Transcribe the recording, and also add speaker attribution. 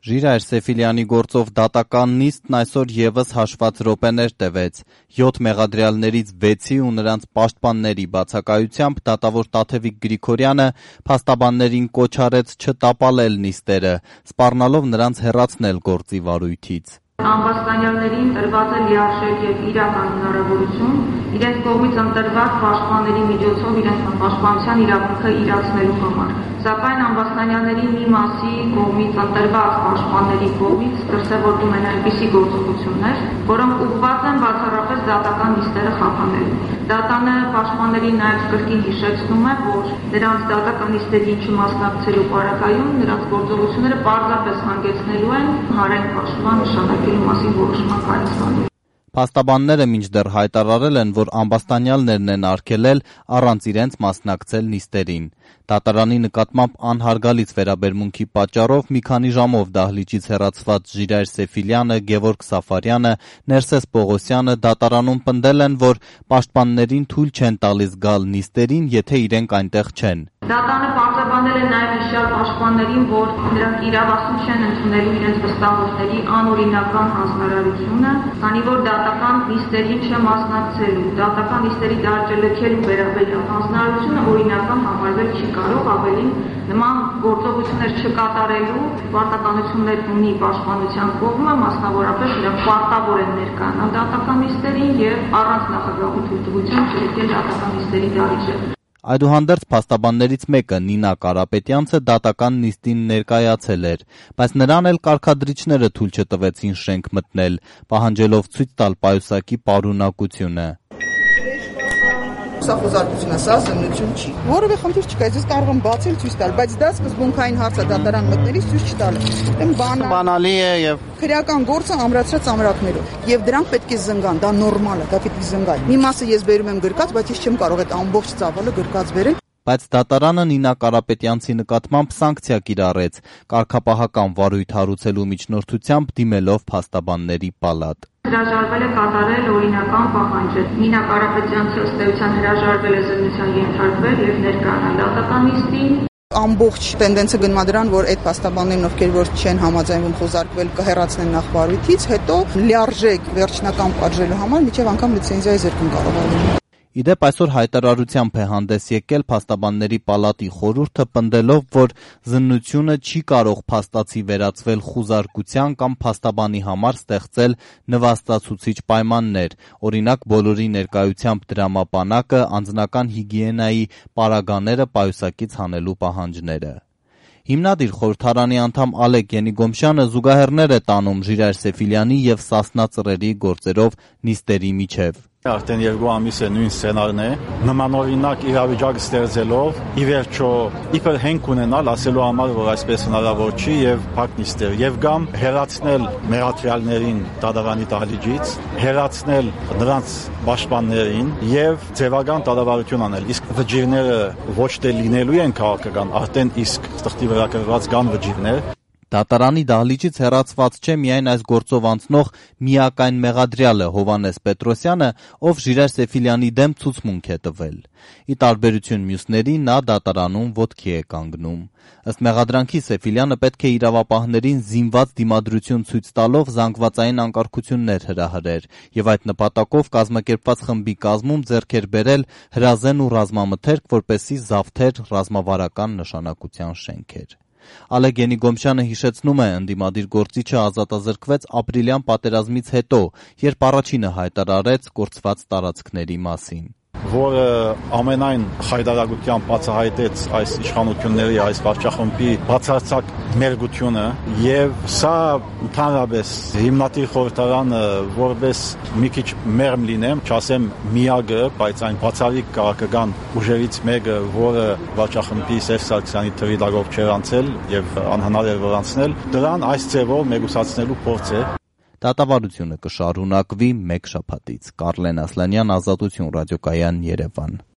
Speaker 1: Ժիրայր Սեֆիլյանի գործով դատական նիստն այսօր ևս հաշված րոպեներ տևեց։ 7 մեղադրյալներից 6-ի ու նրանց պաշտպանների բացակայությամբ դատավոր Տաթևիկ Գրիգորյանը փաստաբաններին կոչ արեց չտապալել նիստերը, սպառնալով նրանց հեռացնել գործի վարույթից։
Speaker 2: Ամբաստանյալներին տրված է լիարժեք եւ իրական հնարավորություն իրենց կողմից ընտրված պաշտպանների միջոցով իրենց պաշտպանության իրավունքը իրացնելու համար։ Սակայն ամբաստանյալների մի մասի կողմից ընտրված պաշտպանների կողմից դրսևորվում են այնպիսի գործողություններ, որոնք ուղղված են բացառապես դատական նիստերը խափանելու։ Դատանը պաշտպաններին նաև կրկին հիշեցնում է, որ նրանց դատական նիստերին չմասնակցելու պարագայում նրանց գործողությունները պարզապես հանգեցնելու են հանրային պաշտպան նշանակելու մասին որոշման կայացվելու։
Speaker 1: Փաստաբանները մինչդեռ հայտարարել են, որ ամբաստանյալներն են արգելել առանց իրենց մասնակցել նիստերին։ Դատարանի նկատմամբ անհարգալից վերաբերմունքի պատճառով մի քանի ժամով դահլիճից հեռացված Ժիրայր Սեֆիլյանը, Գևորգ Սաֆարյանը, Ներսես Պողոսյանը դատարանում պնդել են, որ պաշտպաններին թույլ չեն տալիս գալ նիստերին, եթե իրենք այնտեղ չեն։
Speaker 2: Դատանը պարզաբանել է նաև հիշյալ պաշտպաններին, որ նրանք իրավասու չեն ընդունելու իրենց վստահողների անօրինական հանձնարարությունը, քանի որ դատական նիստերին չմասնակցելու, դատական նիստերի դահլիճը լքելու վերաբերյալ հանձնարարությունը օրինական համարվել չի կարող, ավելին նման գործողություններ չկատարելու պարտականություններ ունի պաշտպանության կողմը, մասնավորապես նրանք պարտավոր են ներկայանալ դատական նիստերին եւ առանց նախագահի թույլտվության չլքել դատական նիստերի դահլիճը։
Speaker 1: Այդուհանդերձ փաստաբաններից մեկը Նինա Կարապետյանցը դատական նիստին ներկայացել էր, բայց նրան էլ կարգադրիչները թույլ չտվեցին շենք մտնել, պահանջելով ցույց տալ պայուսակի պարունակությունը։
Speaker 3: Սա խոզարկություն է, սա զննություն չի։ Որևէ խնդիր չկա, ես կարող եմ բացել ցույց տալ, բայց դա սկզբունքային հարց է դատարան մտնելիս ցույց չտալը։
Speaker 1: Բանալի է եւ
Speaker 3: քրեական գործը ամրացրած ամրակներով։ Եվ դրանք պետք է զնգան, դա նորմալ է, դա պետք է զնգան։ Մի մասը ես բերում եմ գրկած, բայց ես չեմ կարող այդ ամբողջ ծավալը գրկած բերել։
Speaker 1: Բայց դատարանը Նինա Կարապետյանցի նկատմամբ սանկցիա կիրառեց, կարգապահական վարույթ հարուցելու միջնորդությամբ դիմելով փաստաբանների պալատ։
Speaker 2: Հրաժարվել է կատարել օրինական պահանջը։ Նինա Կարապետյանցը ըստ էության հրաժարվել է զննության ենթարկվել եւ ներկայանալ դատական նիստին։
Speaker 3: Ամբողջ տենդենսը գնում է դրան, որ այդ փաստաբաններն, ովքեր որ չեն համաձայնվում խոզարկվել, կհեռացնեն նախ վարույթից, հետո լիարժեք վերջնական պատժելու համար միջև անգամ լիցենզիայի զրկում կարող է լինել։
Speaker 1: Իդեպ այսօր հայտարարությամբ է հանդես եկել փաստաբանների պալատի խորհուրդը, պնդելով, որ զննությունը չի կարող փաստացի վերածվել խուզարկության կամ փաստաբանի համար ստեղծել նվաստացուցիչ պայմաններ, օրինակ բոլորի ներկայությամբ դրամապանակը, անձնական հիգիենայի պարագաները պայուսակից հանելու պահանջները։ Հիմնադիր խորհրդարանի անդամ Ալեկ Ենիգոմշյանը զուգահեռներ է տանում Ժիրայր Սեֆիլյանի եւ Սասնա Ծռերի գործերով նիստերի միջև։
Speaker 4: Արդեն 2 ամիս է նույն սցենարն է, նմանօրինակ իրավիճակ ստեղծելով, ի վերջո իբր հենք ունենալ ասելու համար, որ այսպես հնարավոր չի եւ փակ նիստեր եւ կամ հեռացնել մեղադրյալներին դատարանի դահլիճից, հեռացնել նրանց պաշտպաններին եւ ձևական դատավարություն անել։ Իսկ վճիրները ոչ թե լինելու են քաղաքական, արդեն իսկ ստեղծի վրա կրված կան վճիրներ։
Speaker 1: Դատարանի դահլիճից հեռացված չէ միայն այս գործով անցնող միակայն մեղադրյալը Հովհաննես Պետրոսյանը, ով Ժիրայր Սեֆիլյանի դեմ ցուցմունք է տվել։ Ի տարբերություն մյուսների, նա դատարանում ոտքի է կանգնում։ Ըստ մեղադրանքի Սեֆիլյանը պետք է իրավապահներին զինված դիմադրություն ցույց տալով զանգվածային անկարգություններ հրահրեր եւ այդ նպատակով կազմակերպված խմբի կազմում ձեռք էր բերել հրազեն ու ռազմամթերք, որպեսզի զավթեր ռազմավարական նշանակության շենքեր։ Ալեկ Ենիգոմշյանը հիշեցնում է, ընդդիմադիր գործիչը ազատազրկվեց ապրիլյան պատերազմից հետո, երբ առաջինը հայտարարեց կորցված տարածքների մասին։
Speaker 4: Որը ամենայն խայտարակությամբ բացահայտեց այս իշխանությունների, այս վարչախմբի բացարձակ մերգությունը եւ սա ընդհանրապես հիմնադիր խորհրդարանը որպես մի քիչ մերմ լինեմ, չասեմ միակը, բայց այն բացառիկ քաղաքական ուժերից մեկը, որը վարչախմբի Սերժ Սարգսյանի թվի տակով չեր անցել եւ անհնար էր որ անցնել, դրան այս ձևով մեկուսացնելու փորձ է։
Speaker 1: Դատավարությունը կշարունակվի մեկ շաբաթից։ Կարլեն Ասլանյան, Ազատություն ռադիոկայան, Երևան։